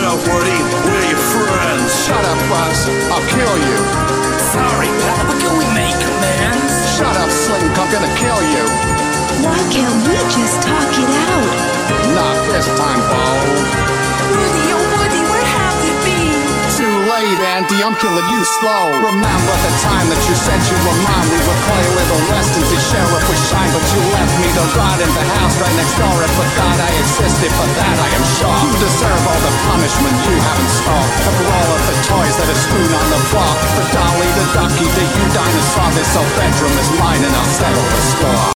up, Woody? We're your friends. Shut up, Buzz. I'll kill you. Sorry, pal, but can we make amends? Shut up, Slink. I'm gonna kill you. Why can't we just talk it out? Not this time, Bo. Woody, oh Woody, where have you been? Too late, Andy. I'm killing you slow. Remember the time that you said you were mine. We would play a little West and see Sheriff would shine, but you left me to rot in the house right next door and forgot I existed. For that, I am sure you deserve all the punishment you have in store. And for all of the toys that are strewn on the floor, for Dolly, the ducky, the you dinosaur, this old bedroom is mine and I'll settle the score.